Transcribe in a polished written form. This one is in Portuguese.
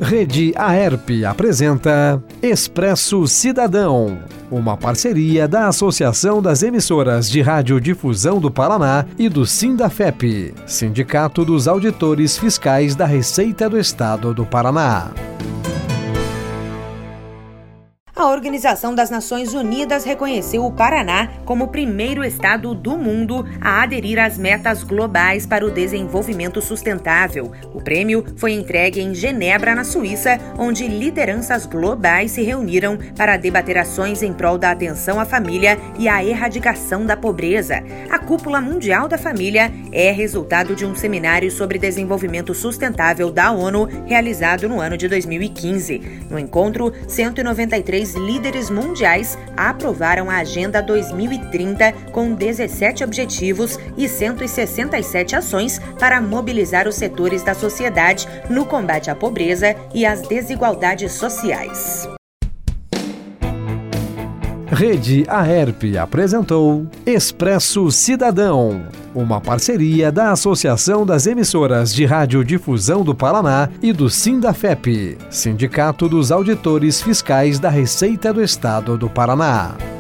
Rede Aerp apresenta Expresso Cidadão, uma parceria da Associação das Emissoras de Radiodifusão do Paraná e do Sindafep, Sindicato dos Auditores Fiscais da Receita do Estado do Paraná. A Organização das Nações Unidas reconheceu o Paraná como o primeiro estado do mundo a aderir às metas globais para o desenvolvimento sustentável. O prêmio foi entregue em Genebra, na Suíça, onde lideranças globais se reuniram para debater ações em prol da atenção à família e à erradicação da pobreza. A Cúpula Mundial da Família é resultado de um seminário sobre desenvolvimento sustentável da ONU, realizado no ano de 2015. No encontro, 193 líderes mundiais aprovaram a Agenda 2030 com 17 objetivos e 167 ações para mobilizar os setores da sociedade no combate à pobreza e às desigualdades sociais. Rede Aerp apresentou Expresso Cidadão, uma parceria da Associação das Emissoras de Radiodifusão do Paraná e do Sindafep, Sindicato dos Auditores Fiscais da Receita do Estado do Paraná.